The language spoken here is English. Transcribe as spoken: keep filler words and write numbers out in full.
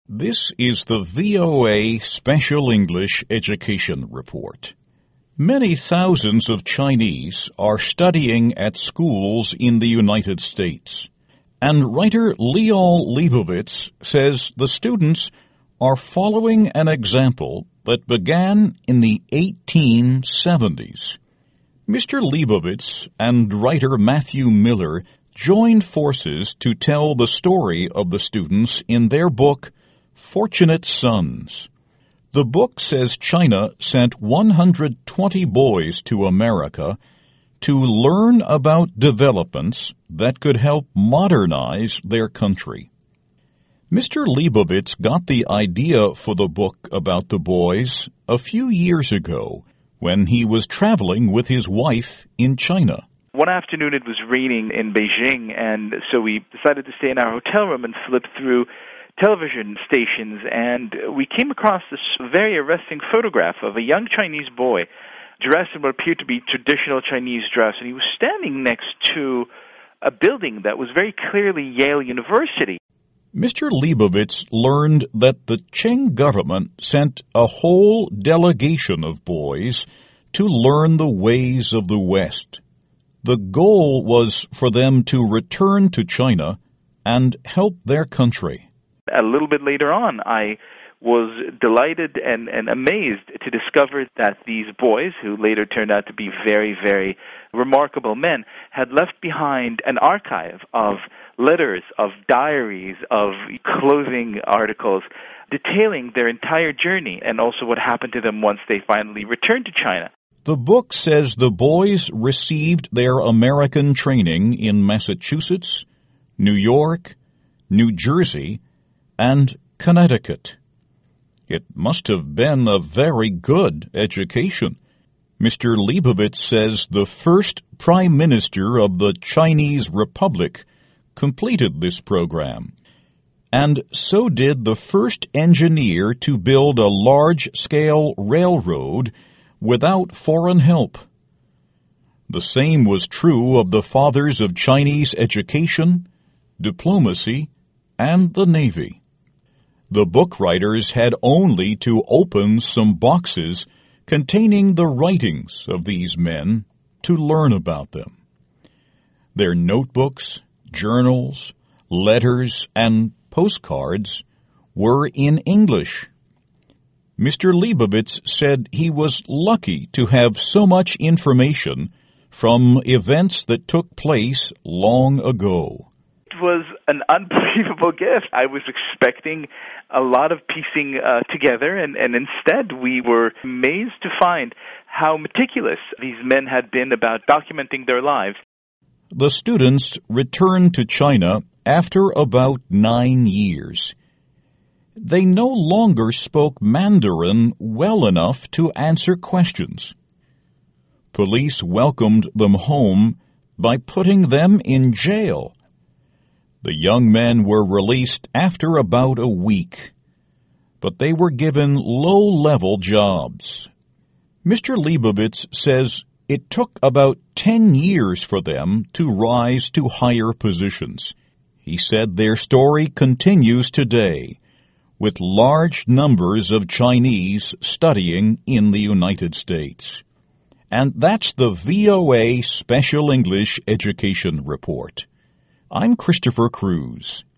This is the V O A Special English Education Report. Many thousands of Chinese are studying at schools in the United States, and writer Lior Leibovitz says the students are following an example that began in the eighteen seventies. Mister Leibovitz and writer Matthew Miller joined forces to tell the story of the students in their book, Fortunate Sons. The book says China sent one hundred twenty boys to America to learn about developments that could help modernize their country. Mister Leibovitz got the idea for the book about the boys a few years ago when he was traveling with his wife in China. One afternoon it was raining in Beijing, and so we decided to stay in our hotel room and flip through television stations, and we came across this very arresting photograph of a young Chinese boy dressed in what appeared to be traditional Chinese dress, and he was standing next to a building that was very clearly Yale University. Mister Leibovitz learned that the Qing government sent a whole delegation of boys to learn the ways of the West. The goal was for them to return to China and help their country. A little bit later on, I was delighted and, and amazed to discover that these boys, who later turned out to be very, very remarkable men, had left behind an archive of letters, of diaries, of clothing articles, detailing their entire journey and also what happened to them once they finally returned to China. The book says the boys received their American training in Massachusetts, New York, New Jersey, and Connecticut. It must have been a very good education. Mister Leibovitz says the first Prime Minister of the Chinese Republic completed this program, and so did the first engineer to build a large-scale railroad without foreign help. The same was true of the fathers of Chinese education, diplomacy, and the Navy. The book writers had only to open some boxes containing the writings of these men to learn about them. Their notebooks, journals, letters, and postcards were in English. Mister Leibovitz said he was lucky to have so much information from events that took place long ago. It was an unbelievable gift. I was expecting a lot of piecing uh, together, and, and instead we were amazed to find how meticulous these men had been about documenting their lives. The students returned to China after about nine years. They no longer spoke Mandarin well enough to answer questions. Police welcomed them home by putting them in jail. The young men were released after about a week, but they were given low-level jobs. Mister Leibovitz says it took about ten years for them to rise to higher positions. He said their story continues today, with large numbers of Chinese studying in the United States. And that's the V O A Special English Education Report. I'm Christopher Cruz.